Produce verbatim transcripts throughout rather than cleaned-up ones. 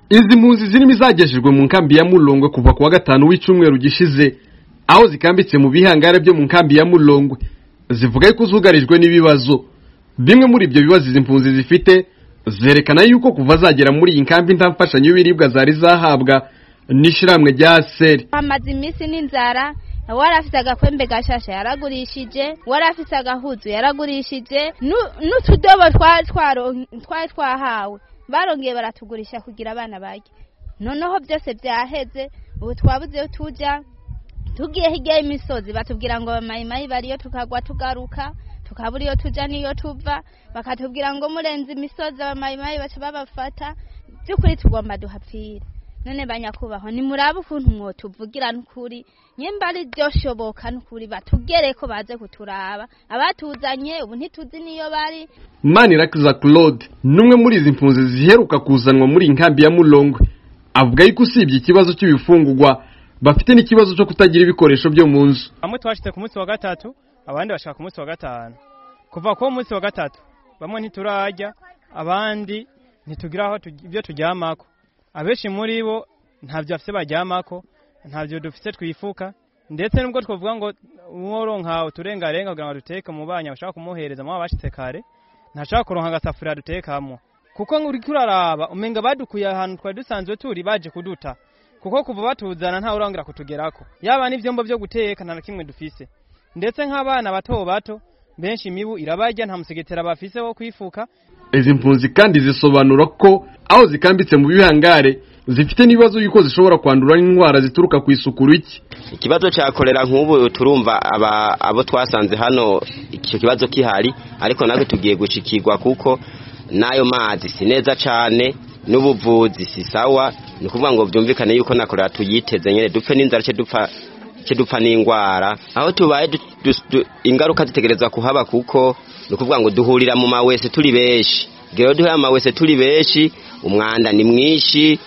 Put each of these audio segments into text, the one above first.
Izi mpunzi zirimo izagejejwe mu nkambi ya Mulongwe kuva kuwa gatanu w'icumweru gishize, aho zikambitse mu bihangare byo mu nkambi ya Mulongwe, zivuga yuko zugarijwe n'ibibazo. Bimwe muri ibyo bibazo izi mpunzi zifite zerekana yuko kuva zagera muri iyi nkambi nta mfashanyo y'ibiribwa zari zahabwa n'ishiramwe rya Seri. Amazi imisi n'inzara, warafise agakwembe gashasha yaragurishije, warafise agahuzu yaragurishije, n'utudobo twari twahawe barongeye baratugurisha kugira abana barye. Noneho byose byaheze, ubu twabuze tuja tugiye hirya y'imisozi batubwira ngo mayimayi bariyo tukagwa tugaruka, tukabura iyo tuja niyo tuva, bakatubwira ngo murenze imisozi abamayimayi baca babafata. Byukuri tugomba duhapfira. None banyakubaho ni murabe ukuntu mwotuvugira n'ukuri, nyemba ari byo shoboka n'ukuri batugereko baze kuturaba, abatuzanye ubu ntituzi niyo bari. Manirakiza Claude numwe muri izi mpunzi ziheruka kuzanwa muri inkambi ya Mulongwe, avuga yuko usibye ikibazo cy'ibifungurwa bafite n'ikibazo cyo kutagira ibikoresho byo mu nzu. Amwe twashitse ku munsi wa gatatu, abandi bashaka ku munsi wa gatanu. Kuva ku munsi wa gatatu bamwe ntiturajya, abandi ntitugira aho ibyo tujyamako. Abeshi muri bo ntavyo afise bajyamako, ntavyo dufise twifuka, ndetse nubwo twovuga ngo uworonka uturengarenga kugira ngo duteke mu banya bashaka kumuhereza mu bashitse kare, ntashaka kuronka agasafuriya dutekamo. Kuko nguri kuraraba umenga badukuye ahantu twari dusanzwe turi baje kuduta. Kuko kuva batuzana nta urangira kutugerako. Yaba n'ivyombo byo guteka nta kimwe dufise. Ndetse nk'abana bato bato benshi imibu irabajya nta musegetera bafise wo kwifuka. Izi mpunzi kandi zisobanura ko aho zikambitse mu bihangare zifite nibazo yuko zishobora kwandura n'indwara zituruka ku isuku riki. Ikibazo cya kolera nk'ubu turumva aba abo twasanze hano icyo kibazo kihari, ariko natwe tugiye gushikirwa kuko nayo mazi si neza cyane n'ubuvuzi si sawa. Ni kuvuga ngo byumvikane yuko na kolera tuyiteze nyene dupfe n'inzara cyo dupfa cyo dupfa n'indwara. Aho tubaye ingaruka zitegerezwa kuhaba kuko ni kuvuga ngo duhurira mu mawese turi beshi. Gero duhura mawese turi beshi, umwanda ni mwinshi,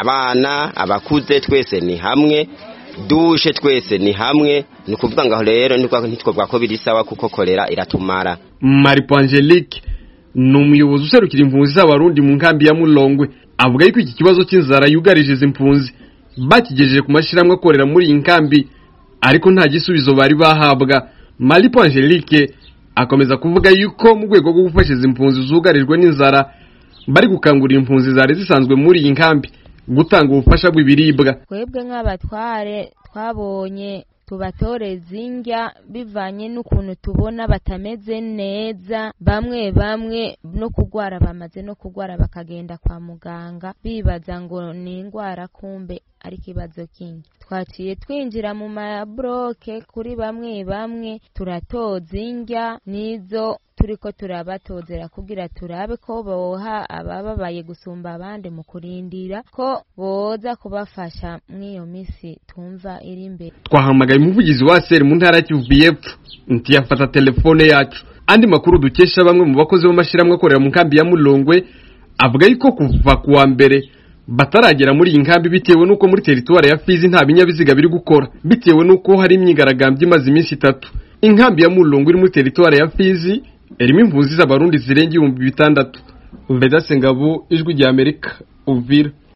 abana abakuze twese ni hamwe, dushe twese ni hamwe. Ni kuvuga ngo rero ntitwobwa ko biri sawa kuko kolera iratumara. Maripo Angelique ni umuyobozi userukira impunzi z'abarundi mu nkambi ya Mulongwe, avuga yuko iki kibazo cy'inzara yugarije izi mpunzi bakigejeje ku mashiramwe akorera muri iyi nkambi, ariko nta gisubizo bari bahabwa. Maripo Angelique akomeza kuvuga yuko mu rwego rwo gufasha izi mpunzi zugarijwe n'inzara bari gukangurira impunzi zari zisanzwe muri iyi nkambi gutanga ubufasha bw'ibiribwa. Twebwe nk'abatware twabonye tubatoreza indya bivanye n'ukuntu tubona batameze neza, bamwe bamwe no kugwara bamaze no kugwara bakagenda kwa muganga bibaza ngo ni indwara kumbe ari kibazo kingi. Twaciye twinjira mu mabroke kuri bamwe bamwe turatoza indya nizo turiko turabatozera kugira turabe ko boha abababaye gusumba abandi mu kurindira ko boza kubafasha mw'iyo misi tumva iri imbere. Twahamagaye umuvugizi wa Seri mu ntara ya Kivu y'Epfo ntiyafata telefone yacu. Andi makuru dukesha bamwe mu bakozi b'amashiramwe akorera mu nkambi ya Mulongwe avuga yuko kuva kuwa mbere bataragera muri iyi nkambi bitewe nuko muri territoire ya Fizi nta binyabiziga biri gukora, bitewe nuko hari imyigaragambyo imaze iminsi itatu. Inkambi ya Mulongwe iri muri territoire ya Fizi erimo impunzi z'abarundi zirenga ibihumbi bitandatu. Vedase Ngabo, Ijwi rya Amerika, Uvira.